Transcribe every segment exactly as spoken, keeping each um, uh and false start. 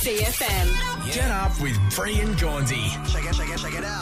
C F M. Get up with Bree and Gonzi. Check it, check it, check it out.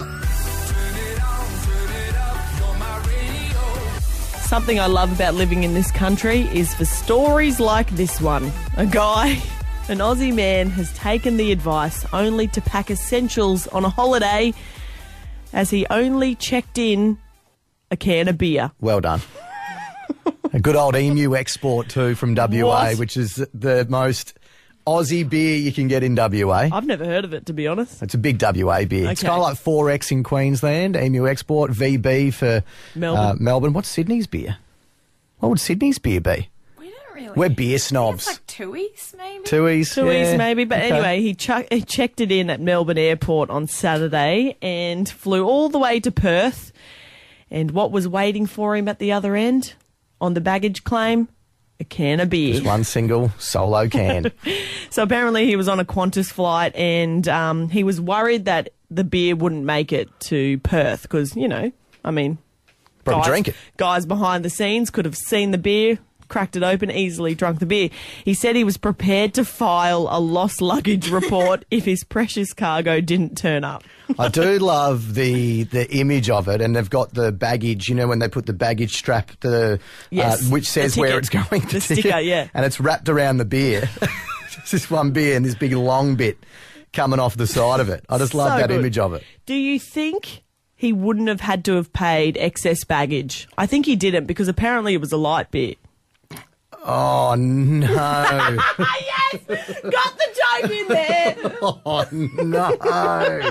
Something I love about living in this country is for stories like this one. A guy, an Aussie man, has taken the advice only to pack essentials on a holiday as he only checked in a can of beer. Well done. A good old Emu export too from W A, What? which is the most Aussie beer you can get in W A. I've never heard of it, to be honest. It's a big W A beer. It's Okay. kind of like four X in Queensland, Emu export, V B for Melbourne. Uh, Melbourne. What's Sydney's beer? What would Sydney's beer be? We don't really. We're beer It's snobs. like Tuies, maybe. Tuies. Tuies yeah. maybe, but Okay. anyway, he, chuck, he checked it in at Melbourne Airport on Saturday and flew all the way to Perth. And what was waiting for him at the other end on the baggage claim? A can of beer. Just one single solo can. So apparently he was on a Qantas flight and um, he was worried that the beer wouldn't make it to Perth because, you know, I mean... Probably guys, drink it. Guys behind the scenes could have seen the beer, cracked it open, easily drunk the beer. He said he was prepared to file a lost luggage report if his precious cargo didn't turn up. I do love the the image of it, and they've got the baggage, you know, when they put the baggage strap, the Yes, uh, which the says where it's ticket. going. The sticker, yeah. And it's wrapped around the beer. It's this one beer and this big long bit coming off the side of it. I just love So that good. image of it. Do you think he wouldn't have had to have paid excess baggage? I think he didn't because apparently it was a light beer. Oh, no. Yes! Got the joke in there! Oh, no.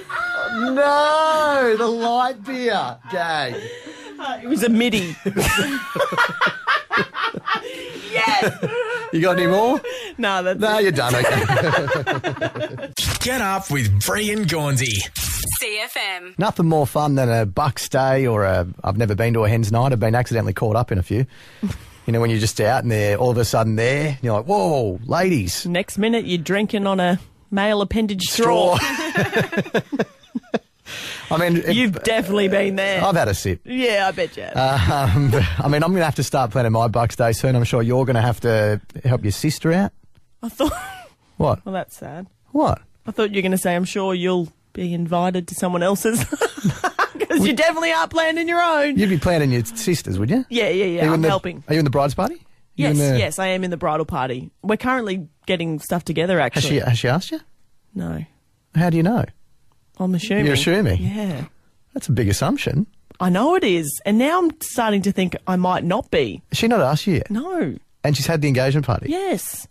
No, the light beer gag. It was a midi. Yes! You got any more? No, that's No, it. you're done. Okay. Get up with Bree and Gonzi. C F M. Nothing more fun than a Bucks Day or a... I've never been to a Hens Night. I've been accidentally caught up in a few. You know, when you're just out and they're all of a sudden there, you're like, whoa, ladies. Next minute, you're drinking on a male appendage straw. I mean... if- You've definitely been there. I've had a sip. Yeah, I bet you have. Um, I mean, I'm going to have to start planning my Bucks Day soon. I'm sure you're going to have to help your sister out. I thought... What? Well, that's sad. What? I thought you were going to say, I'm sure you'll be invited to someone else's. Because you definitely are planning your own. You'd be planning your sister's, would you? Yeah, yeah, yeah. Are you I'm in the- helping. Are you in the bride's party? You Yes, in the- yes, I am in the bridal party. We're currently getting stuff together, Has actually. she, has she asked you? No. How do you know? I'm assuming. You're assuming? Yeah. That's a big assumption. I know it is. And now I'm starting to think I might not be. Has she not asked you yet? No. And she's had the engagement party? Yes.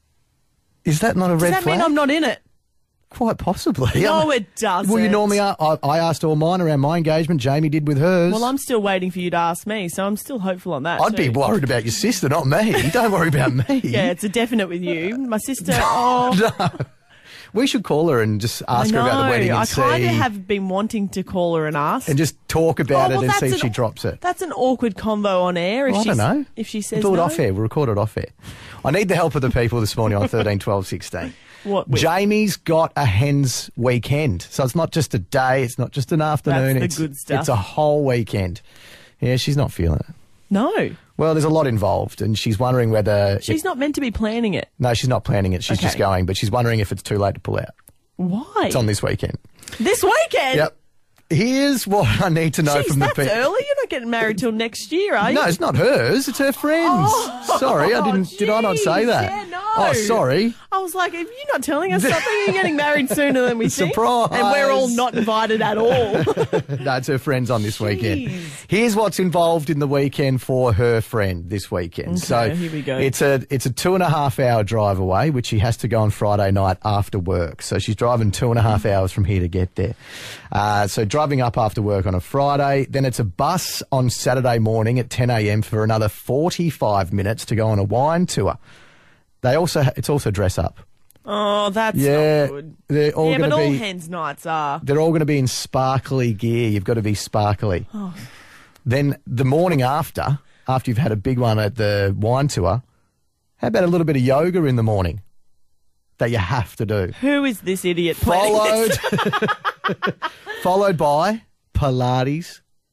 Is that not a Does red that flag? mean I'm not in it? Quite possibly. No, it doesn't. Well, you normally are. I, I asked all mine around my engagement. Jamie did with hers. Well, I'm still waiting for you to ask me, so I'm still hopeful on that. I'd be too. worried about your sister, not me. Don't worry about me. Yeah, it's a definite with you. My sister, oh, No. We should call her and just ask I her about the know. wedding and I see. kind of have been wanting to call her and ask. And just talk about Oh, well, it and see that's if she an- drops it. That's an awkward convo on air. If Well, I she's- don't know. If she says We'll do it no. off air. We'll record it off air. I need the help of the people this morning on thirteen, twelve, sixteen. What with? Jamie's got a hens weekend. So it's not just a day. It's not just an afternoon. the it's, good stuff. It's a whole weekend. Yeah, she's not feeling it. No, Well, there's a lot involved, and she's wondering whether... she's if- not meant to be planning it. No, she's not planning it. She's just Okay. going, but she's wondering if it's too late to pull out. Why? It's on this weekend. This weekend? Yep. Here's what I need to know Jeez, from the that's people. early. You're not getting married till next year, are you? No, it's not hers. It's her friends. Oh, sorry, I didn't. Did I not say jeez, that? yeah, no. Oh, sorry. I was like, if you're not telling us something, you're getting married sooner than we think. Surprise. And we're all not invited at all. No, it's her friends on this weekend. Jeez. Here's what's involved in the weekend for her friend this weekend. Okay, so here we go. It's a it's a two and a half hour drive away, which she has to go on Friday night after work. So she's driving two and a half hours from here to get there. Uh, so driving up after work on a Friday, then it's a bus on Saturday morning at ten a.m. for another forty-five minutes to go on a wine tour. They also it's also dress up. Oh, that's Yeah, not good. they're all yeah, going but to all be. hens nights are. They're all going to be in sparkly gear. You've got to be sparkly. Then the morning after, after you've had a big one at the wine tour, how about a little bit of yoga in the morning that you have to do? Who is this idiot planning Followed, this? followed by Pilates,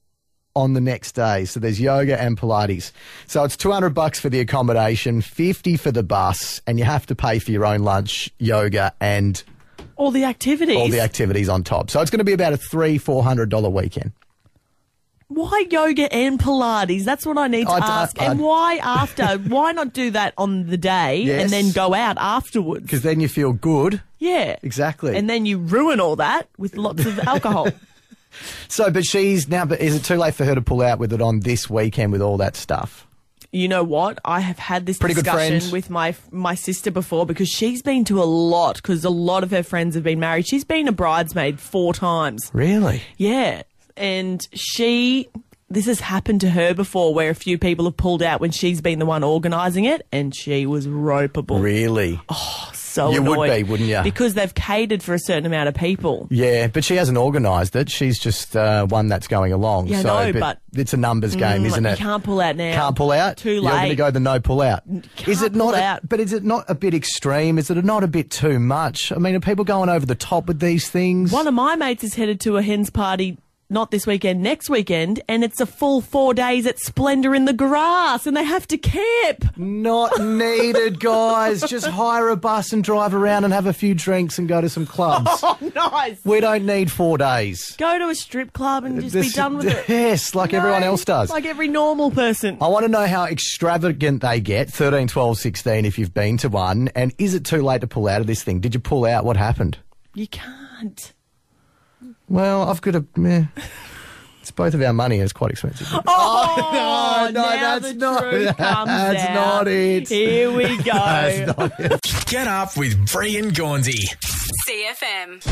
on the next day. So there's yoga and Pilates. So it's two hundred bucks for the accommodation, fifty for the bus, and you have to pay for your own lunch, yoga, and All the activities. all the activities on top. So it's going to be about a three, four hundred dollar weekend. Why yoga and Pilates? That's what I need to I'd- ask. I'd- and why after? Why not do that on the day Yes. and then go out afterwards? Because then you feel good. Yeah. Exactly. And then you ruin all that with lots of alcohol. So, but she's now, but is it too late for her to pull out with it on this weekend with all that stuff? You know what? I have had this Pretty good discussion friend. with my my sister before because she's been to a lot because a lot of her friends have been married. She's been a bridesmaid four times. Really? Yeah. And she, this has happened to her before where a few people have pulled out when she's been the one organising it and she was ropeable. Really? So You would annoyed. be, wouldn't you? Because they've catered for a certain amount of people. Yeah, but she hasn't organised it. She's just uh, one that's going along. Yeah, I so, know, but- it's a numbers game, Mm, isn't you it? can't pull out now. Can't pull out. Too You're going to late. go the no pull out. Is it Can't pull not? out. But is it not a bit extreme? Is it not a bit too much? I mean, are people going over the top with these things? One of my mates is headed to a hens party, not this weekend, next weekend, and it's a full four days at Splendour in the grass, and they have to camp. Not needed, guys. Just hire a bus and drive around and have a few drinks and go to some clubs. Oh, nice. We don't need four days. Go to a strip club and just be This- done with it. Yes, like everyone No, else does. Like every normal person. I want to know how extravagant they get, thirteen, twelve, sixteen, if you've been to one. And is it too late to pull out of this thing? Did you pull out? What happened? You can't. Well, I've got a... Meh. It's both of our money and it's quite expensive. Oh, no, no, now that's the not- truth comes that's out. not it. Here we go. That's not it. Get up with Bree and Gaunsey. C F M.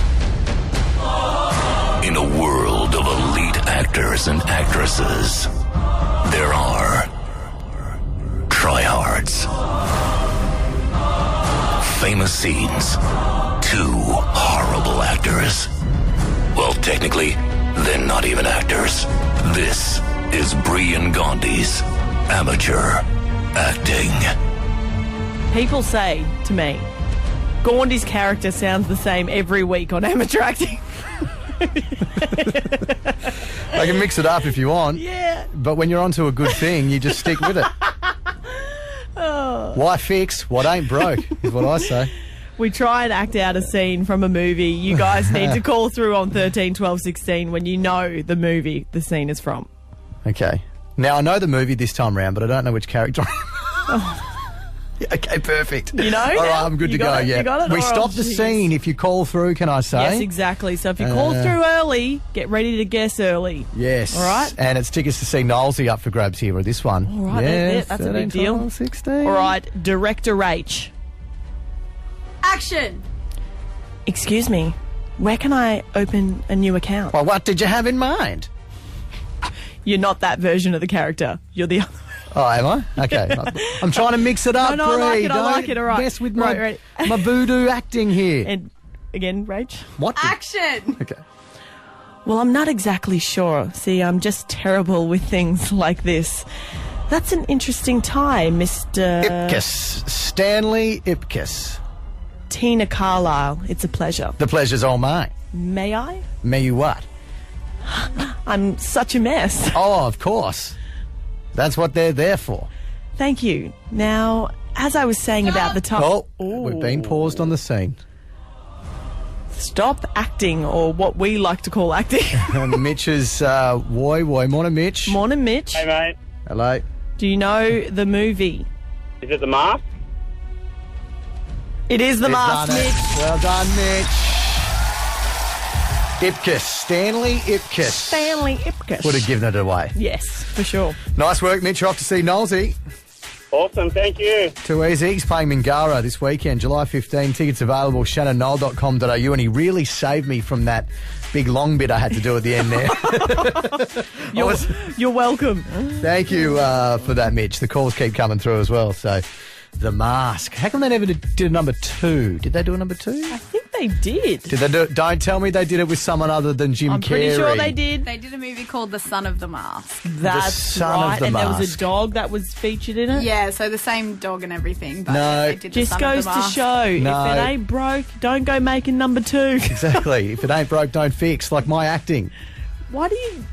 In a world of elite actors and actresses, there are tryhards. Famous scenes. Two horrible actors. Well, technically, they're not even actors. This is Bree and Gauntie's amateur acting. People say to me, Gaundy's character sounds the same every week on amateur acting. I can mix it up if you want. Yeah. But when you're onto a good thing, you just stick with it. Oh. Why fix what ain't broke, is what I say. We try and act out a scene from a movie. You guys need to call through on thirteen, twelve, sixteen when you know the movie the scene is from. Okay. Now, I know the movie this time round, but I don't know which character I am. Yeah, okay, perfect. You know All now? right, I'm good You to got go, it? yeah. You got it? We Oh, stop the jeez. scene if you call through, can I say? Yes, exactly. So if you call Uh, through early, get ready to guess early. Yes. All right. And it's tickets to see Knowlesy up for grabs here with this one. All right, that- yes, that- that's a big thirteen, deal. twelve, sixteen. All right, Director H. Action! Excuse me, where can I open a new account? Well, what did you have in mind? You're not that version of the character. You're the other. Oh, am I? Okay. I'm trying to mix it up, No, no, I like Bree. it, I Don't like it, all right. mess with my, Right, my voodoo acting here. And again, Rach? what? the- Action! Okay. Well, I'm not exactly sure. See, I'm just terrible with things like this. That's an interesting tie, Mister Ipkiss. Stanley Ipkiss. Tina Carlisle. It's a pleasure. The pleasure's all mine. May I? May you what? I'm such a mess. Oh, of course. That's what they're there for. Thank you. Now, as I was saying about the top... Oh, Ooh. we've been paused on the scene. Stop acting, or what we like to call acting. And Mitch's, uh, woy, woy. Morning, Mitch. Morning, Mitch. Hey, mate. Hello. Do you know the movie? Is it The Mask? It is The You've Mask, done it. Mitch. Well done, Mitch. Ipkiss. Stanley Ipkiss. Stanley Ipkiss. Would have given it away. Yes, for sure. Nice work, Mitch. You're off to see Knowlesy. Awesome, thank you. Too easy. He's playing Mingara this weekend, July fifteenth. Tickets available, shannon noel dot com dot a u. And he really saved me from that big long bit I had to do at the end there. You're, was- you're welcome. Thank you uh, for that, Mitch. The calls keep coming through as well. So, The Mask. How come they never did, did a number two? Did they do a number two? I think they did. Did they do it? Don't tell me they did it with someone other than Jim I'm Carrey. pretty sure they did. They did a movie called The Son of the Mask. That's Son of right. the and there was Mask. a dog that was featured in it. Yeah, so the same dog and everything, but No. they did The Just Son goes of the to Mask. show, No. if it ain't broke, don't go making number two. Exactly. If it ain't broke, don't fix. Like my acting. Why do you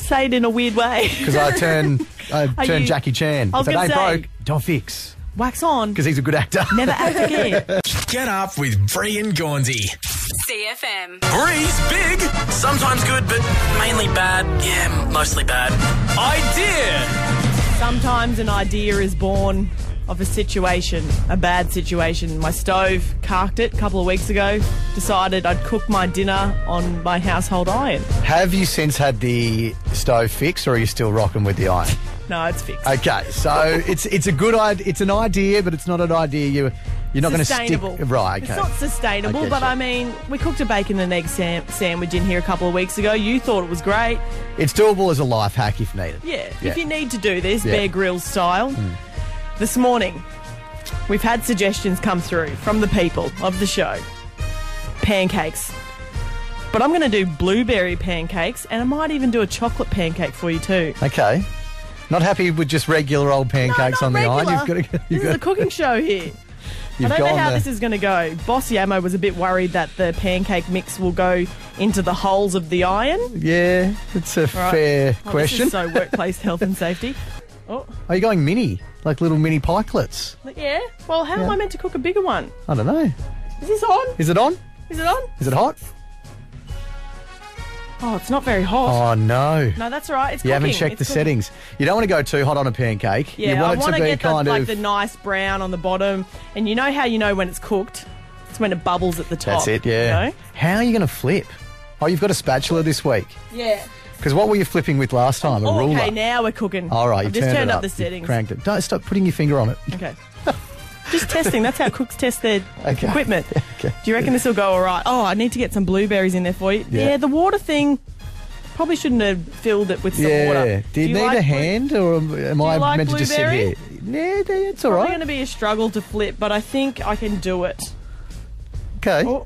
say it in a weird way. Because I turn, I Are turn you- Jackie Chan. I was If it gonna ain't say- broke, don't fix. Wax on. Because he's a good actor. Never act again. Get up with Bree and Gaunsey. C F M. Bree's big Sometimes good, but mainly bad. Yeah, mostly bad. idea. Sometimes an idea is born of a situation, a bad situation. My stove carked it a couple of weeks ago. Decided I'd cook my dinner on my household iron. Have you since had the stove fixed, or are you still rocking with the iron? No, it's fixed. Okay, so it's it's a good idea. It's an idea, but it's not an idea you you're not going to stick. Sustainable. Right. Okay. It's not sustainable, I get but you. I mean, we cooked a bacon and egg sam- sandwich in here a couple of weeks ago. You thought it was great. It's doable as a life hack if needed. Yeah, Yeah. if you need to do this, Yeah. Bear Grylls style. This morning, we've had suggestions come through from the people of the show. Pancakes. But I'm going to do blueberry pancakes, and I might even do a chocolate pancake for you too. Okay. Not happy with just regular old pancakes No, on not the regular. iron. You've got to. This You've is a got, cooking show here. you've I don't know gone how the- this is going to go. Boss Yamo was a bit worried that the pancake mix will go into the holes of the iron. Yeah, it's a Right. fair Oh, question. This is so workplace health and safety. Oh, Are you going mini, like little mini pikelets? yeah. Well, how am Yeah. I meant to cook a bigger one? I don't know. Is this on? Is it on? Is it on? Is it hot? Oh, it's not very hot. Oh no. No, that's all right. It's You haven't cooking. checked It's the cooking. settings. You don't want to go too hot on a pancake. Yeah, you want I it want to to be get the, kind like of. the nice brown on the bottom, and you know how you know when it's cooked? It's when it bubbles at the top. That's it. Yeah. You know? How are you going to flip? Oh, you've got a spatula this week. Yeah. Because what were you flipping with last time? A Oh, ruler. okay, now we're cooking. All right, you I've just turned, turned it up the You settings. Cranked it. Don't stop putting your finger on it. Okay. Just testing. That's how cooks test their Okay. equipment. Okay. Do you reckon this will go all right? Oh, I need to get some blueberries in there for you. Yeah. Yeah, the water thing. Probably shouldn't have filled it with some Yeah. water. Do you, need like a blue- hand, or am I like meant to just sit blueberry? here? Yeah, yeah, it's all Probably right. going to be a struggle to flip, but I think I can do it. Okay. Oh.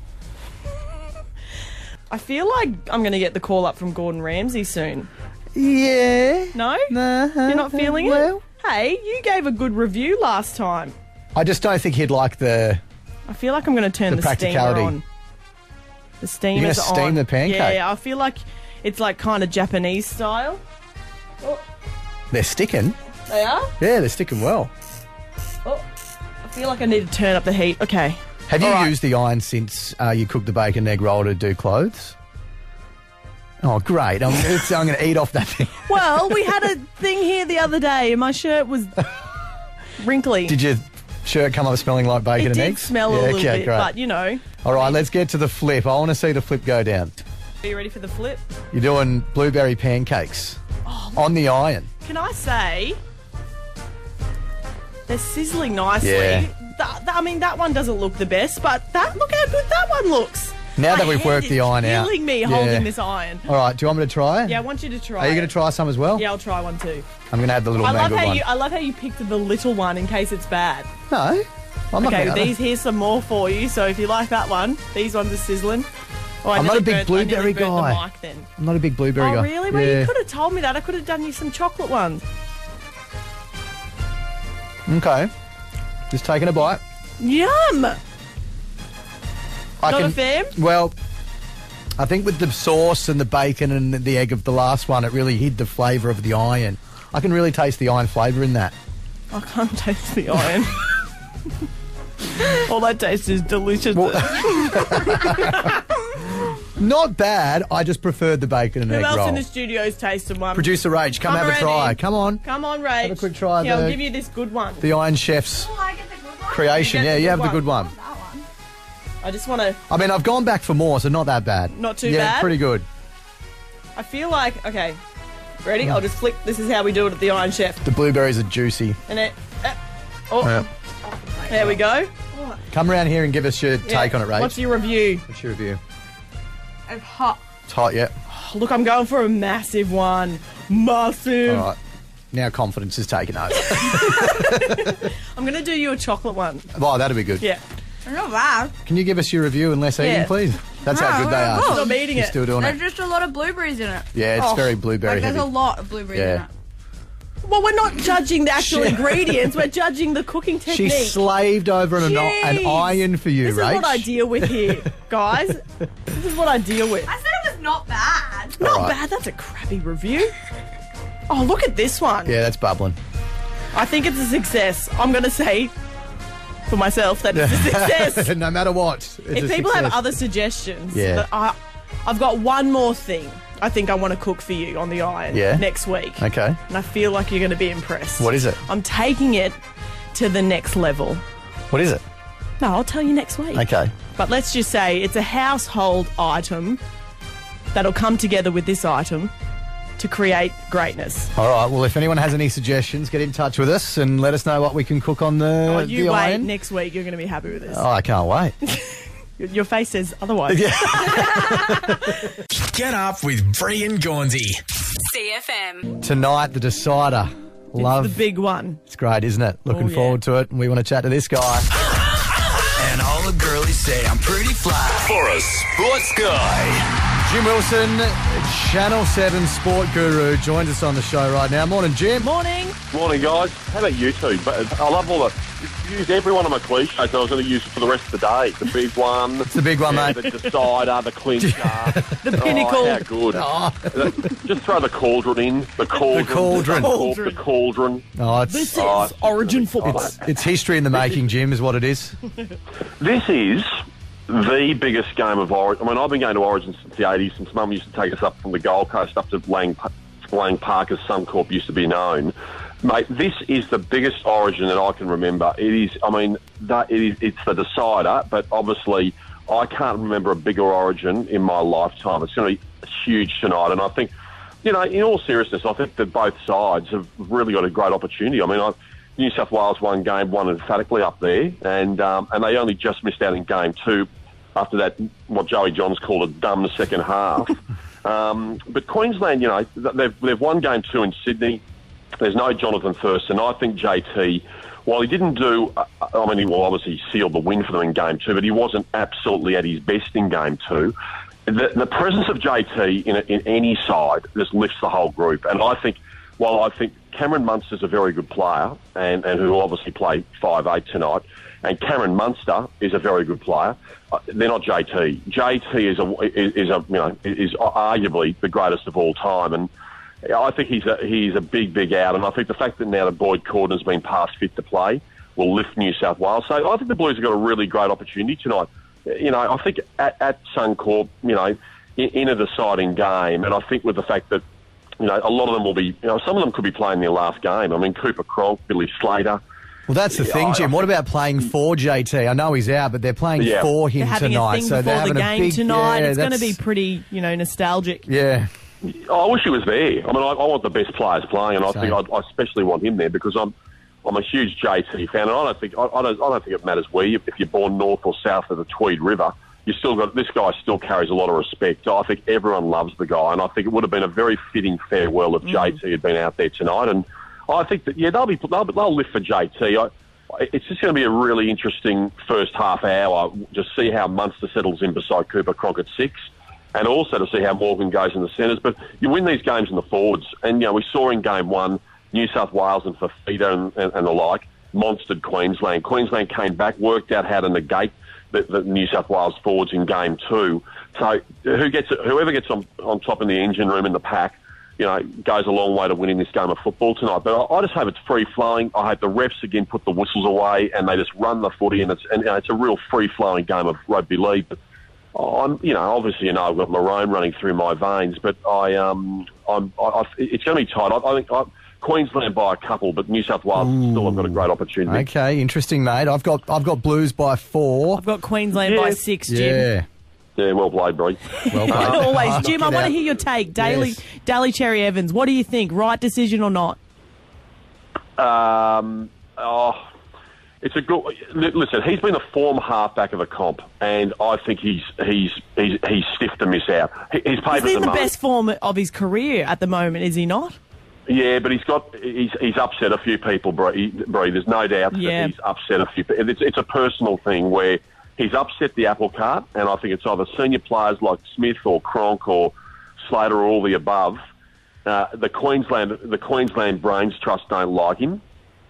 I feel like I'm going to get the call up from Gordon Ramsay soon. Yeah. No? Nah. You're not feeling well, it? Hey, you gave a good review last time. I just don't think he'd like the. I feel like I'm going to turn The the, steamer practicality. on. The steamer's You're gonna steam on. the pancake? Yeah, I feel like it's like kind of Japanese style. They're sticking. They are? Yeah, they're sticking well. Oh, I feel like I need to turn up the heat. Okay. Have you All right. used the iron since uh, you cooked the bacon and egg roll to do clothes? Oh, great. I'm, it's, I'm going to eat off that thing. Well, we had a thing here the other day and my shirt was wrinkly. Did your shirt come up smelling like bacon it and did eggs? smell yeah, a little okay, bit, great. but you know. All right, let's get to the flip. I want to see the flip go down. Are you ready for the flip? You're doing blueberry pancakes Oh, on the iron. Can I say they're sizzling nicely? Yeah. That, that- I mean, that one doesn't look the best, but that look how good that one looks. Now My that we've hand worked is the iron out. killing me Yeah. holding this iron. All right, do you want me to try? Yeah, I want you to try. Are you it. going to try some as well? Yeah, I'll try one too. I'm going to have the little I love mangled how one. you. I love how you picked the little one in case it's bad. No, I'm not Okay, going to. these here's some more for you. So if you like that one, these ones are sizzling. Oh, I I'm not nearly a big burnt- I nearly blueberry burnt guy. The mic then. I'm not a big blueberry Oh guy. really? Well, yeah. you could have told me that. I could have done you some chocolate ones. Okay. Just taking a bite. Yum! I Not can, a fan? Well, I think with the sauce and the bacon and the egg of the last one, it really hid the flavour of the iron. I can really taste the iron flavour in that. I can't taste the iron. All I taste is delicious. Not bad. I just preferred the bacon and Who egg else roll. in the studio's tasted one? Producer Rach, come, Come have a try. ready. Come on. Come on, Rach. Have a quick try of Here, I'll the- give you this good one. The Iron Chef's Oh, I get the good one. creation. You get Yeah, the you good have the one. good one. That one. I just want to. I mean, I've gone back for more, so not that bad. Not too yeah, bad? pretty good. I feel like. Okay. Ready? I'll just flick. This is how we do it at the Iron Chef. The blueberries are juicy. And it. Uh, oh, Yeah. there we go. Come around here and give us your Yeah. take on it, Rach. What's your review? What's your review? It's hot. It's hot, yeah. Oh, look, I'm going for a massive one. Massive. All right. Now confidence is taking over. I'm going to do you a chocolate one. Oh, that'd be good. Yeah. They're not bad. Can you give us your review and less eating, Yeah. please? That's how No, good they no, are. no. I'm eating You're it. still doing There's it. just a lot of blueberries in it. Yeah, it's Oh, very blueberry Like, there's heavy. a lot of blueberries Yeah. in it. Well, we're not judging the actual Shit. ingredients. We're judging the cooking She technique. slaved over an, an Jeez. iron for you, This Rach. is what I deal with here, guys. This is what I deal with. I said it was not bad. Not All right. bad. That's a crappy review. Oh, look at this one. Yeah, that's bubbling. I think it's a success. I'm going to say for myself that it's a success. No matter what. It's If a people have success. other suggestions, Yeah. but I, I've got one more thing I think I want to cook for you on the iron Yeah? next week. Okay. And I feel like you're going to be impressed. What is it? I'm taking it to the next level. What is it? No, I'll tell you next week. Okay. But let's just say it's a household item that'll come together with this item to create greatness. All right. Well, if anyone has any suggestions, get in touch with us and let us know what we can cook on the, Oh, the you wait. iron. Next week, you're going to be happy with this. Oh, I can't wait. Your- Your face says otherwise. Get up with Bree and Gaunsey. C F M. Tonight, the decider. Love. It's the big one. It's great, isn't it? Looking Oh, yeah. forward to it. And we want to chat to this guy. And all the girlies say I'm pretty fly. For a sports guy. Jim Wilson, Channel seven Sport Guru, joins us on the show right now. Morning, Jim. Morning. Morning, guys. How about you two? But I love all the... You use every one of my cliches I was going to use for the rest of the day. The big one. It's the big one, yeah, mate. The decider, the clincher. The pinnacle. Oh, how good. Oh. Just throw the cauldron in. The cauldron. cauldron. The cauldron. Oh, it's, This is Oh, Origin football. it's, it's history in the making, Jim, is what it is. This is the biggest game of Origin. I mean, I've been going to Origin since the eighties, since Mum used to take us up from the Gold Coast up to Lang, Lang Park, as Suncorp used to be known. Mate, this is the biggest Origin that I can remember. It is, I mean, that, it is, it's the decider, but obviously I can't remember a bigger Origin in my lifetime. It's going to be huge tonight, and I think, you know, in all seriousness, I think that both sides have really got a great opportunity. I mean, I, New South Wales won game one emphatically up there, and um, and they only just missed out in game two after that, what Joey Johns called a dumb second half. um, but Queensland, you know, they've, they've won game two in Sydney. There's no Jonathan Thurston. I think J T, while he didn't do, uh, I mean, he well, obviously sealed the win for them in game two, but he wasn't absolutely at his best in game two. The, the presence of J T in, a, in any side just lifts the whole group. And I think, while I think Cameron Munster's a very good player, and, and who will obviously play five eight tonight, and Cameron Munster is a very good player, uh, they're not J T. J T is a, is, is a, you know, is arguably the greatest of all time, and I think he's a, he's a big, big out, and I think the fact that now that Boyd Cordner's been past fit to play will lift New South Wales. So I think the Blues have got a really great opportunity tonight. You know, I think at, at Suncorp, you know, in, in a deciding game, and I think with the fact that, you know, a lot of them will be, you know, some of them could be playing their last game. I mean, Cooper Cronk, Billy Slater. Well, that's the thing, Jim. What about playing for J T? I know he's out, but they're playing Yeah. for him They're having tonight. a thing so they're before having the a game big, tonight. Yeah, it's going to that's- be pretty, you know, nostalgic. Yeah. I wish he was there. I mean, I, I want the best players playing, and I Same. think I, I especially want him there because I'm I'm a huge J T fan, and I don't think I, I don't I don't think it matters where you, if you're born north or south of the Tweed River. You still got this guy still carries a lot of respect. I think everyone loves the guy, and I think it would have been a very fitting farewell if Mm. J T had been out there tonight. And I think that yeah, they'll be they'll, they'll live for J T. I, it's just going to be a really interesting first half hour. Just see how Munster settles in beside Cooper Cronk at six, and also to see how Morgan goes in the centres. But you win these games in the forwards, and you know we saw in game one New South Wales and Fafita and, and, and the like monstered Queensland. Queensland came back, worked out how to negate the, the New South Wales forwards in game two. So who gets whoever gets on, on top in the engine room in the pack, you know, goes a long way to winning this game of football tonight. But I, I just hope it's free flowing. I hope the refs again put the whistles away and they just run the footy, and it's and you know, it's a real free flowing game of rugby league. But I'm, you know, obviously, you know, I've got Maroon running through my veins, but I um I'm I, I, it's going to be tight. I, I think. I, Queensland by a couple, but New South Wales still have got a great opportunity. Okay, interesting, mate. I've got I've got Blues by four. I've got Queensland by Yeah. six, Jim. Yeah. Yeah, well played, Bree. Well played. Always, Jim. I Knock it want to out. hear your take. Daly, Yes. Daly Cherry Evans. What do you think? Right decision or not? Um, oh, it's a good. Listen, he's been a form halfback of the comp, and I think he's he's he's he's stiff to miss out. He- He's paid He's in the moment. best form of his career at the moment, is he not? Yeah, but he's got he's he's upset a few people, Bree. Bree. There's no doubt Yeah. that he's upset a few people. It's, it's a personal thing where he's upset the apple cart, and I think it's either senior players like Smith or Cronk or Slater or all the above. Uh, the Queensland the Queensland Brains Trust don't like him,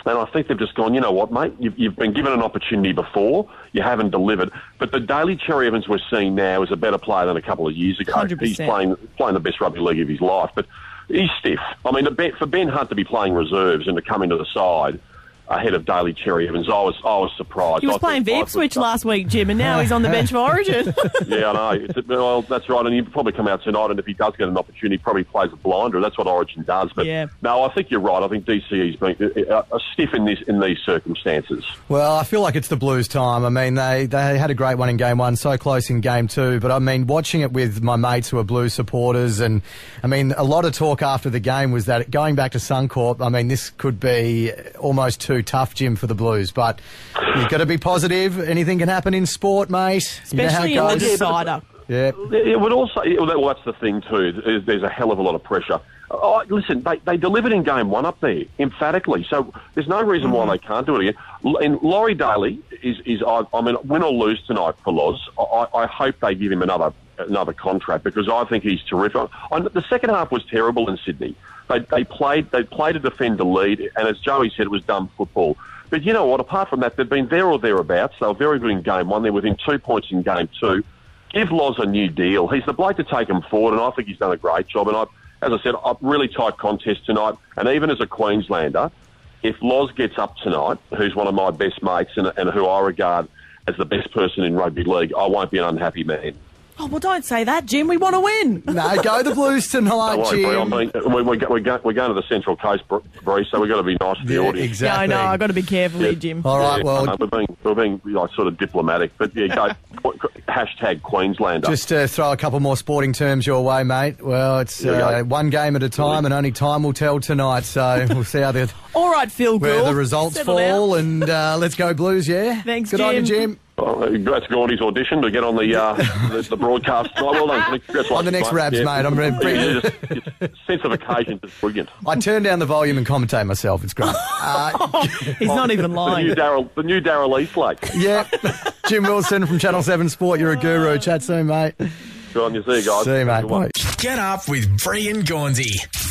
And I think they've just gone, you know what, mate, you've, you've been given an opportunity before, you haven't delivered. But the Daly Cherry Evans we're seeing now is a better player than a couple of years ago. one hundred percent. He's playing playing the best rugby league of his life. But he's stiff. I mean, for Ben Hunt to be playing reserves and to come into the side ahead of Daly Cherry Evans, I was I was surprised. He was I playing thought- I Ipswich thought- last week, Jim, and now he's on the bench for Origin. Yeah, I know. It's a, well, that's right, and he'll probably come out tonight, and if he does get an opportunity, he probably plays a blinder. That's what Origin does. But Yeah. no, I think you're right. I think D C E's been a, a stiff in this in these circumstances. Well, I feel like it's the Blues' time. I mean, they, they had a great one in game one, so close in game two. But I mean, watching it with my mates who are Blues supporters, and I mean, a lot of talk after the game was that going back to Suncorp, I mean, this could be almost too tough, Jim, for the Blues. But you've got to be positive. Anything can happen in sport, mate. You know how it Especially in the goes. decider. Yeah. It would also, well, that's the thing too. Is there's a hell of a lot of pressure. Oh, listen, they, they delivered in game one up there emphatically, so there's no reason why they can't do it again. L- And Laurie Daly is, is I, I mean, win or lose tonight for Loz, I, I hope they give him another another contract because I think he's terrific. I, the second half was terrible in Sydney. They, they played they played a defender lead, and as Joey said, it was dumb football. But you know what? Apart from that, they've been there or thereabouts. They were very good in game one. They're within two points in game two. Give Loz a new deal. He's the bloke to take him forward, and I think he's done a great job. And I, as I said, a really tight contest tonight. And even as a Queenslander, if Loz gets up tonight, who's one of my best mates and, and who I regard as the best person in rugby league, I won't be an unhappy man. Oh, well, don't say that, Jim. We want to win. No, go the Blues tonight, Don't worry, Bree, Jim. I mean, we, we're, go- we're, go- we're going to the Central Coast, Bree, so we've got to be nice to the Yeah, audience. exactly. Yeah, I know. I've got to be careful here, Jim. All right, Yeah, well, I know, we're being, we're being like, sort of diplomatic, but yeah, go, hashtag Queenslander. just to throw a couple more sporting terms your way, mate. Well, it's Here we uh, go. one game at a time, and only time will tell tonight. So we'll see how the All right, Phil where Gould. the results Settle fall, down. and uh, let's go Blues. Yeah, Thanks, Good on you, Jim. Jim. Oh, that's Gordy's audition to get on the uh, the, the broadcast. Oh, well done. Congratulations, On the next mate. Rabs, Yeah. mate. I'm ready. Yeah, just, just sense of occasion is brilliant. I turn down the volume and commentate myself. It's great. Uh, He's not even The new lying. Daryl, the new Daryl Eastlake. yeah, Jim Wilson from Channel seven Sport. You're a guru. Chat soon, mate. Good on you. See you guys. See you, mate. Good one. Bye. Get up with Bree and Gornsey.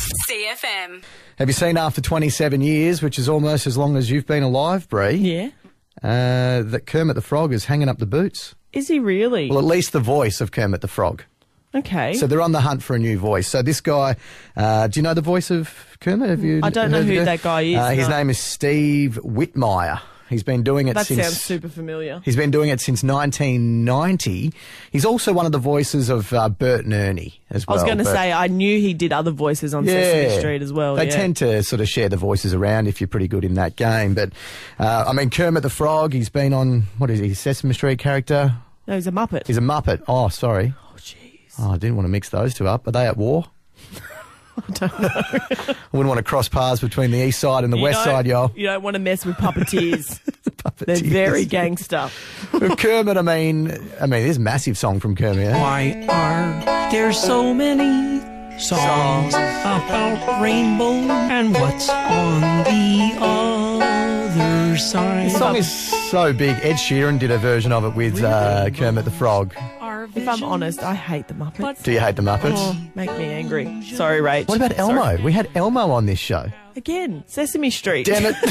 C F M. Have you seen after twenty-seven years, which is almost as long as you've been alive, Bree, Yeah. uh, that Kermit the Frog is hanging up the boots? Is he really? Well, at least the voice of Kermit the Frog. Okay. So they're on the hunt for a new voice. So this guy, uh, do you know the voice of Kermit? Have you? I don't know heard of who it? that guy is, Uh, his no. name is Steve Whitmire. He's been doing it that since. sounds super familiar. He's been doing it since nineteen ninety. He's also one of the voices of uh, Bert and Ernie as I well. was going to but- say, I knew he did other voices on Sesame Street as well. They yeah. tend to sort of share the voices around if you're pretty good in that game. But, uh, I mean, Kermit the Frog, he's been on, what is he, Sesame Street character? No, he's a Muppet. He's a Muppet. Oh, sorry. Oh, jeez. Oh, I didn't want to mix those two up. Are they at war? I don't know. I wouldn't want to cross paths between the east side and the You west don't- side, y'all. You don't want to mess with puppeteers. They're Puppeteers. very gangster. With Kermit, I mean, I mean, there's a massive song from Kermit. Eh? Why are there so many songs about rainbow and what's on the other side? The song is so big. Ed Sheeran did a version of it with uh, Kermit the Frog. If I'm honest, I hate the Muppets. Do you hate the Muppets? Oh, make me angry. Sorry, Rach. What about Elmo? Sorry. We had Elmo on this show. Again, Sesame Street. Damn it.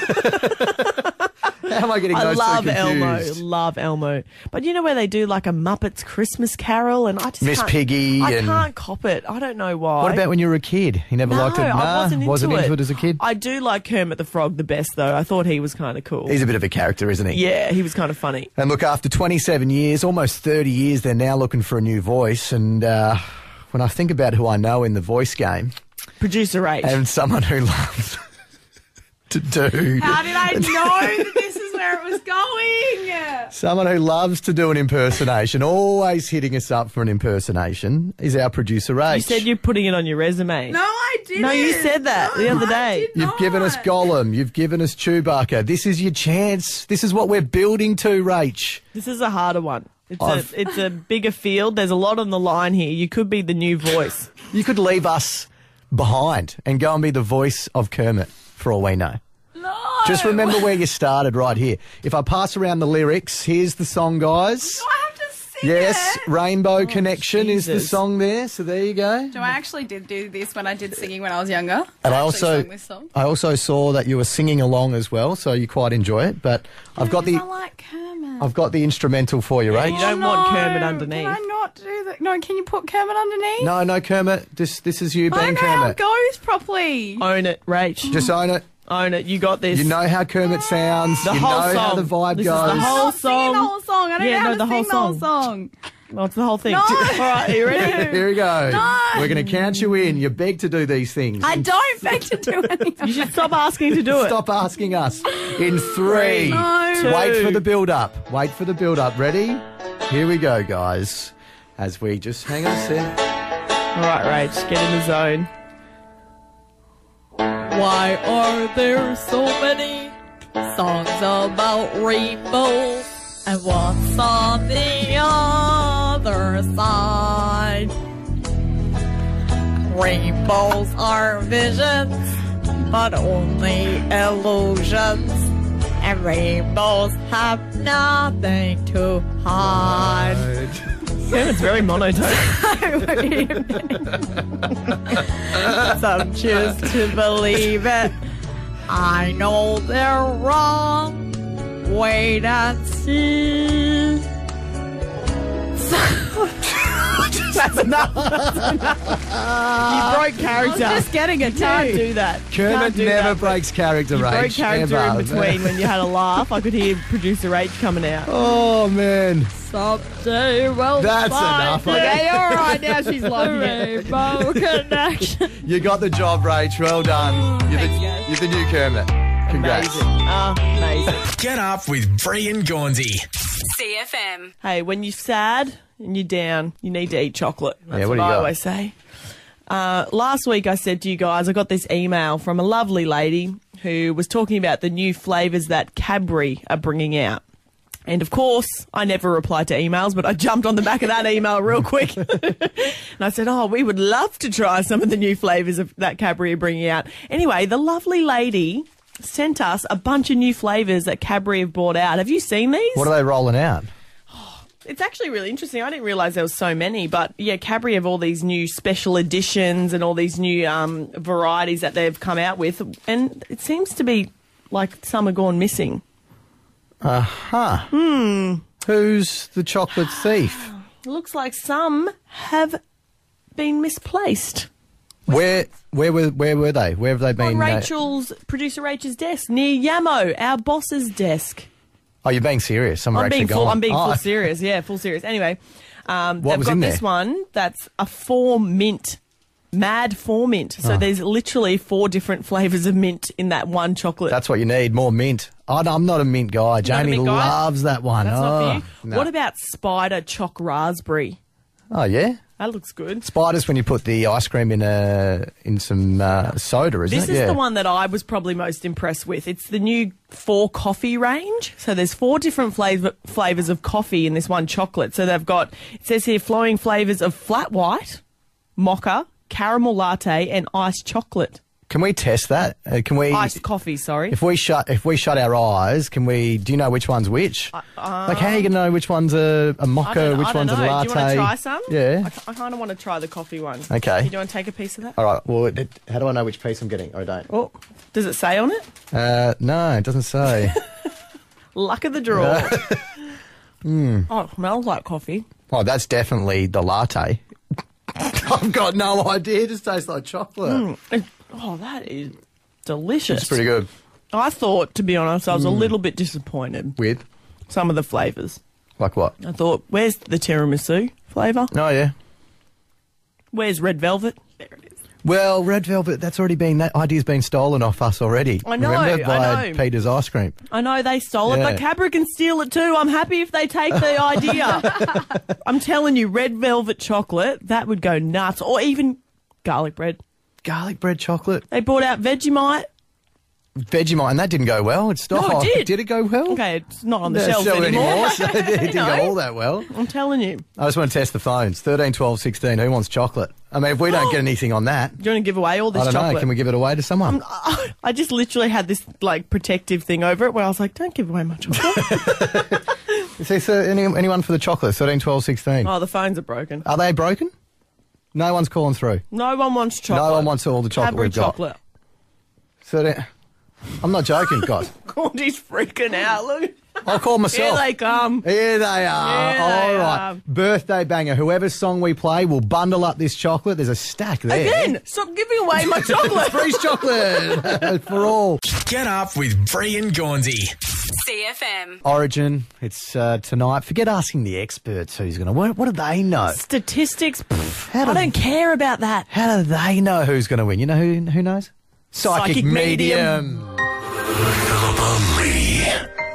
How am I getting I those love two Elmo. confused? Love Elmo. But you know where they do like a Muppets Christmas Carol, and I just Miss can't- Piggy I and- can't cop it. I don't know why. What about when you were a kid? You never no, liked it? I Nah, wasn't into, wasn't it. into it as a kid? I do like Kermit the Frog the best, though. I thought he was kind of cool. He's a bit of a character, isn't he? yeah, he was kind of funny. And look, after twenty-seven years, almost thirty years, they're now looking for a new voice. And uh, when I think about who I know in the voice game, Producer H. and someone who loves to do... How did I know that this is where it was going? Someone who loves to do an impersonation, always hitting us up for an impersonation, is our producer, H. You said you're putting it on your resume. No, I didn't. No, you said that the other I day. did You've given us not. Gollum. You've given us Chewbacca. This is your chance. This is what we're building to, Rach. This is a harder one. It's I've- a it's a bigger field. There's a lot on the line here. You could be the new voice. You could leave us behind and go and be the voice of Kermit, for all we know. No. Just remember where you started right here. If I pass around the lyrics, here's the song, guys. Do I have to sing Yes, it. Rainbow Connection is Jesus. the song there. So there you go. No, I actually did do this when I did singing when I was younger. And I actually also, sung this song. I also saw that you were singing along as well, so you quite enjoy it. But I've got the, I like Kermit. I've got the instrumental for you, Rach. you don't want Kermit underneath. Can I not do that? No, can you put Kermit underneath? No, no, Kermit. This, this is you I being don't know how Kermit. it goes properly. Own it, Rach. Just own it. Own it. You got this. You know how Kermit sounds. The you whole know how song. the vibe This is goes. the whole I'm singing the song. whole song. I don't Yeah, know how no, to the whole sing the whole song. song. Well, it's the whole thing. No. All right, are you ready? Here we go. No. We're going to count you in. You beg to do these things. I don't beg to do anything. You should stop asking to do it. Stop asking us. In three. No. Wait Two. for the build up. Wait for the build up. Ready? Here we go, guys. As we just hang on a sec. All right, Rach, get in the zone. Why are there so many songs about rainbows? And what's on the other side? Rainbows are visions, but only illusions. And rainbows have nothing to hide. Kermit's very monotone. Some choose to believe it. I know they're wrong. Wait and see. That's enough. That's enough. You broke character. Just getting a You can't two. do that. You Kermit can't do never that. breaks character, You Rach. broke character ever. in between when you had a laugh. I could hear producer Rach coming out. Oh, man. Someday we'll That's find enough. it. Okay. all right, now she's The liking it. rainbow connection. You got the job, Rach. Well done. You're the, you're the new Kermit. Congrats. Amazing. Amazing. Get up with Bree and Gaunsey. C F M. Hey, when you're sad and you're down, you need to eat chocolate. That's Yeah, what what, do you I got? always say. Uh, last week I said to you guys, I got this email from a lovely lady who was talking about the new flavours that Cadbury are bringing out. And of course, I never reply to emails, but I jumped on the back of that email real quick. And I said, oh, we would love to try some of the new flavours of, that Cadbury are bringing out. Anyway, the lovely lady sent us a bunch of new flavours that Cadbury have brought out. Have you seen these? What are they rolling out? It's actually really interesting. I didn't realise there was so many, but yeah, Cadbury have all these new special editions and all these new um, varieties that they've come out with, and it seems to be like some are gone missing. Huh. Hmm. Who's the chocolate thief? It looks like some have been misplaced. Where where were where were they? Where have they been? On uh, Rachel's, producer Rachel's desk, near Yamo, our boss's desk. oh, you're being serious. I'm, I'm actually being full. gone. I'm being Oh, full serious. Yeah, full serious. Anyway, um, What they've was got in this there? one that's a four mint, mad four mint. Oh. So there's literally four different flavors of mint in that one chocolate. That's what you need. More mint. Oh, no, I'm not a mint guy. Not a Jamie mint guy? loves that one. That's oh, not for you. no. What about spider choc raspberry? Oh yeah. That looks good. Spiders when you put the ice cream in a in some uh, soda, isn't This it? is yeah. the one that I was probably most impressed with. It's the new four coffee range. So there's four different flavor, flavors of coffee in this one chocolate. So they've got, it says here, flowing flavors of flat white, mocha, caramel latte, and iced chocolate. Can we test that? Uh, can we? Iced coffee, sorry. If we shut if we shut our eyes, can we? Do you know which one's which? like how are you gonna know which one's a, a I mocha, don't, which I don't one's know. a latte? Do you want to try some? Yeah. I, I kind of want to try the coffee one. Okay. Do you want to take a piece of that? All right. Well, it, how do I know which piece I'm getting? Oh, I don't. Oh, does it say on it? Uh, no, it doesn't say. Luck of the draw. mm. Oh, it smells like coffee. Oh, that's definitely the latte. I've got no idea. It just tastes like chocolate. Mm. It- oh, that is delicious. It's pretty good. I thought, to be honest, I was a Mm. little bit disappointed. With? Some of the flavours. Like what? I thought, where's the tiramisu flavour? Oh, yeah. Where's red velvet? There it is. Well, red velvet, that's already been, that idea's been stolen off us already. I know, Remember? By I know. Peter's Ice Cream. I know they stole it, Yeah. but Cadbury can steal it too. I'm happy if they take the idea. I'm telling you, red velvet chocolate, that would go nuts. Or even garlic bread. Garlic bread chocolate. They brought out Vegemite. Vegemite, and that didn't go well. It stopped. No, it did. Did it go well? Okay, it's not on the No, shelves sell it anymore. so it didn't go all that well. I'm telling you. I just want to test the phones. thirteen, twelve, sixteen. Who wants chocolate? I mean, if we don't get anything on that, Do you want to give away all this I don't chocolate? know. Can we give it away to someone? I just literally had this like protective thing over it where I was like, don't give away my chocolate. Is there so any, anyone for the chocolate? thirteen, twelve, sixteen. Oh, the phones are broken. Are they broken? No one's calling through. No one wants chocolate. No one wants all the chocolate Cadbury we've got. chocolate. thirteen. I'm not joking, guys. Gordy's freaking out, Lou. I'll call myself. Here they come. Here they are. Here All they right. are. Birthday banger. Whoever song we play, we'll bundle up this chocolate. There's a stack there. Again, stop giving away my chocolate. Free chocolate for all. Get up with Bree and Gaunsey. C F M. Origin, it's uh, tonight. Forget asking the experts who's going to win. What do they know? Statistics. Pff, How do- I don't care about that. How do they know who's going to win? You know who who knows? Psychic, Psychic medium. medium. Philippa Lee.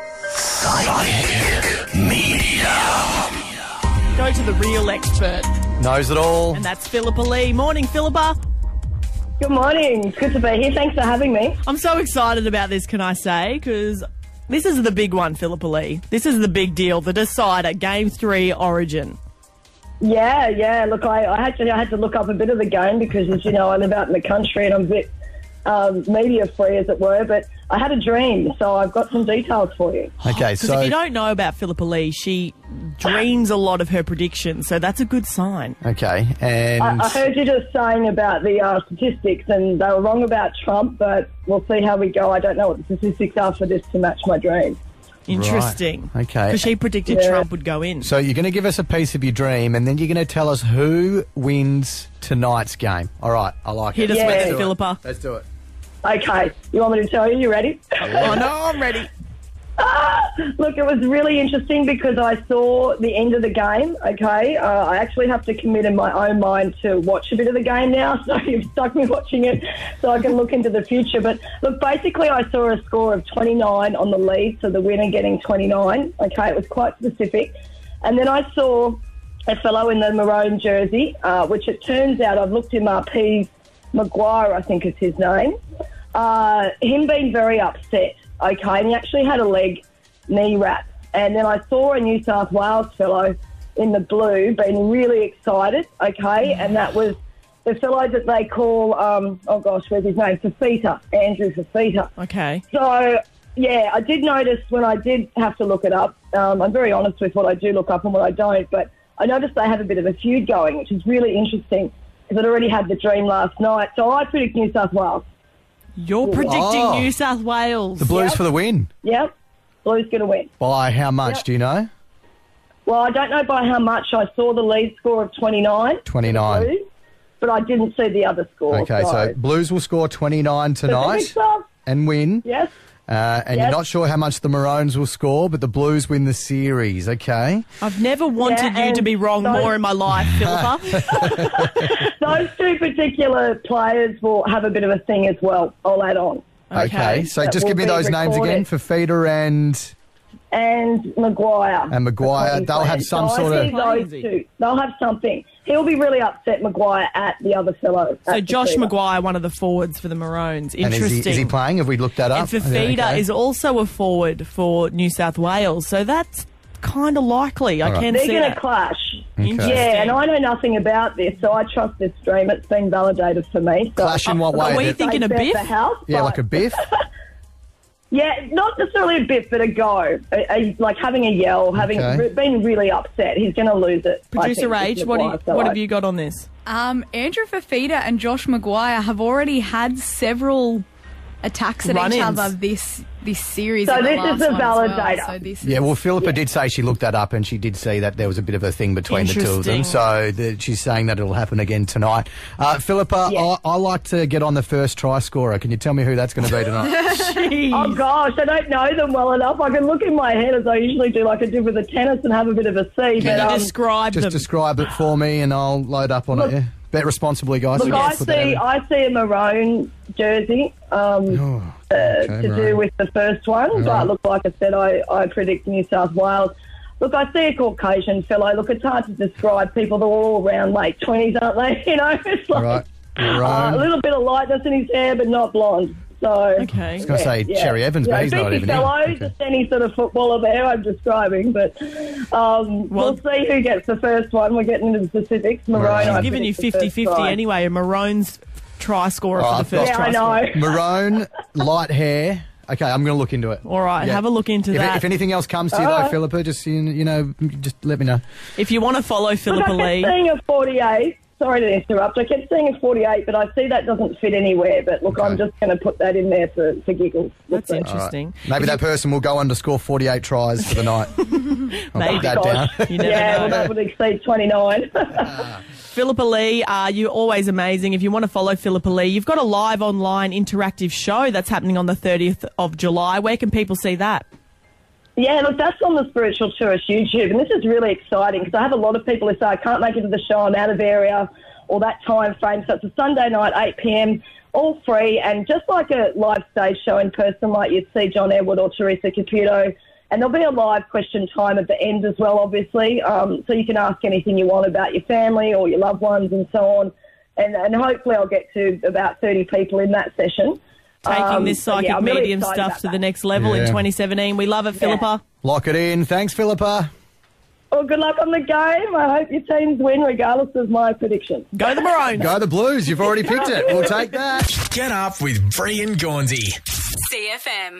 Psychic medium. Go to the real expert, Knows it all. and that's Philippa Lee. Morning, Philippa. Good morning. It's good to be here. Thanks for having me. I'm so excited about this, can I say? Because this is the big one, Philippa Lee. This is the big deal, the decider, Game three Origin. Yeah, yeah. Look, I, I actually I had to look up a bit of the game because, as you know, I live out in the country and I'm a bit um, media free, as it were. But I had a dream, so I've got some details for you. Okay, Because so if you don't know about Philippa Lee, she dreams a lot of her predictions, so that's a good sign. okay, and I, I heard you just saying about the uh, statistics, and they were wrong about Trump, but we'll see how we go. I don't know what the statistics are for this to match my dream. Interesting. Right, okay. Because she predicted Yeah. Trump would go in. so you're going to give us a piece of your dream, and then you're going to tell us who wins tonight's game. All right, I like Hit it. us Yeah. with Let's it, do it. Philippa. Let's do it. Okay, you want me to tell you? You ready? Oh, no, I'm ready. Look, it was really interesting because I saw the end of the game, okay? Uh, I actually have to commit in my own mind to watch a bit of the game now, so you've stuck me watching it so I can look into the future. But look, basically I saw a score of twenty-nine on the lead, so the winner getting twenty-nine, okay? It was quite specific. And then I saw a fellow in the maroon jersey, uh, which it turns out, I've looked him up, he's Maguire, I think is his name. Uh, him being very upset, okay, and he actually had a leg knee wrap. And then I saw a New South Wales fellow in the blue being really excited, okay, and that was the fellow that they call, um, oh gosh, where's his name? Fafita, Andrew Fafita. Okay. So, yeah, I did notice when I did have to look it up, um, I'm very honest with what I do look up and what I don't, but I noticed they have a bit of a feud going, which is really interesting because I'd already had the dream last night. So I predict New South Wales. You're predicting Oh. New South Wales. The Blues Yep. for the win. Yep, Blues going to win. By how much, Yep. do you know? Well, I don't know by how much. I saw the lead score of twenty-nine. twenty-nine. Blues, but I didn't see the other score. Okay, so Blues will score twenty-nine tonight Pacific stuff? and win. Yes. Uh, and Yes. you're not sure how much the Maroons will score, but the Blues win the series, okay? I've never wanted Yeah, you to and be wrong those- more in my life, Philippa. Those two particular players will have a bit of a thing as well. I'll add on. Okay. so That just will give me be those names again, recorded. Fafita and... And Maguire. And Maguire, The they'll have Queensland. some so sort I of- think those Crazy. two, they'll have something. He'll be really upset, Maguire, at the other fellow. So at Josh Fafita. Maguire, one of the forwards for the Maroons. And Interesting. is he, is he playing? Have we looked that And up? Fafita Okay. is also a forward for New South Wales, so that's kind of likely. I All right. can They're see going to that. clash. Interesting. Yeah, and I know nothing about this, so I trust this dream. It's been validated for me. So Clash in what way? Are we They're- thinking a They bet biff? the house, Yeah, but- like a biff? Yeah, not necessarily a bit, but a go. A, a, like having a yell, having Okay. re- being really upset. He's going to lose it. I Producer think, Rach, with what, do Maguire, you, so what I- have you got on this? Um, Andrew Fafita and Josh Maguire have already had several attacks at each Run-ins. other this this series. So in the this is last a one as well. validator. So this Yeah, is- well, Philippa did say she looked that up and she did see that there was a bit of a thing between the two of them. Interesting. So the, she's saying that it'll happen again tonight. Uh, Philippa, Yeah. I, I like to get on the first try scorer. Can you tell me who that's going to be tonight? Jeez. Oh gosh, I don't know them well enough. I can look in my head as I usually do, like I did with the tennis, and have a bit of a see. Can But you um, describe Just them? describe it for me and I'll load up on Look- it, yeah? Bet responsibly, guys. look, So I just put that see, in. I see a maroon jersey um, Oh, uh, okay, to maroon. do with the first one. right. But look, like I said, I, I predict New South Wales. Look, I see a Caucasian fellow. Look, it's hard to describe people. They're all around late twenties, aren't they? You know, it's like All right. uh, Maroon. a little bit of lightness in his hair, but not blonde. So Okay. I was going to say Cherry Evans, yeah, but he's not beefy even fellow, here. Okay. just any sort of footballer there I'm describing, but um, Well- we'll see who gets the first one. We're getting into the specifics. Maroon, Right. I I've given you predict the first fifty-fifty try. anyway. A Maroon's try scorer Oh, for the I've first Yeah, try I scorer. know. Maroon, light hair, Okay, I'm going to look into it. All right, Yeah. have a look into if, that. If anything else comes to you, All though, right. Philippa, just, you you know, just let me know. If you want to follow Look, Philippa I kept Lee, seeing a forty-eight. Sorry to interrupt. I kept seeing a forty-eight, but I see that doesn't fit anywhere. But look, I'm just going to put that in there for, for giggles. that's Look, interesting. Maybe that person will go on to score forty-eight tries for the night. I'll Maybe. put that down. You never yeah, know. well, that would exceed twenty-nine. Philippa Lee, uh, you're always amazing. If you want to follow Philippa Lee, you've got a live online interactive show that's happening on the thirtieth of July. Where can people see that? Yeah, look, that's on the Spiritual Tourist YouTube, and this is really exciting because I have a lot of people who say, I can't make it to the show, I'm out of area, or that time frame. So it's a Sunday night, eight p.m, all free, and just like a live stage show in person, like you'd see John Edward or Teresa Caputo. And there'll be a live question time at the end as well, obviously, um, so you can ask anything you want about your family or your loved ones and so on. And, and hopefully I'll get to about thirty people in that session. Taking Um, this so, psychic yeah, I'm really medium excited stuff about to the that. next level Yeah. in twenty seventeen. We love it, Philippa. Lock it in. Thanks, Philippa. Well, good luck on the game. I hope your teams win regardless of my prediction. Go the Maroons. Go the Blues. You've already picked it. We'll take that. Get up with Bree and Gaunsey. C F M.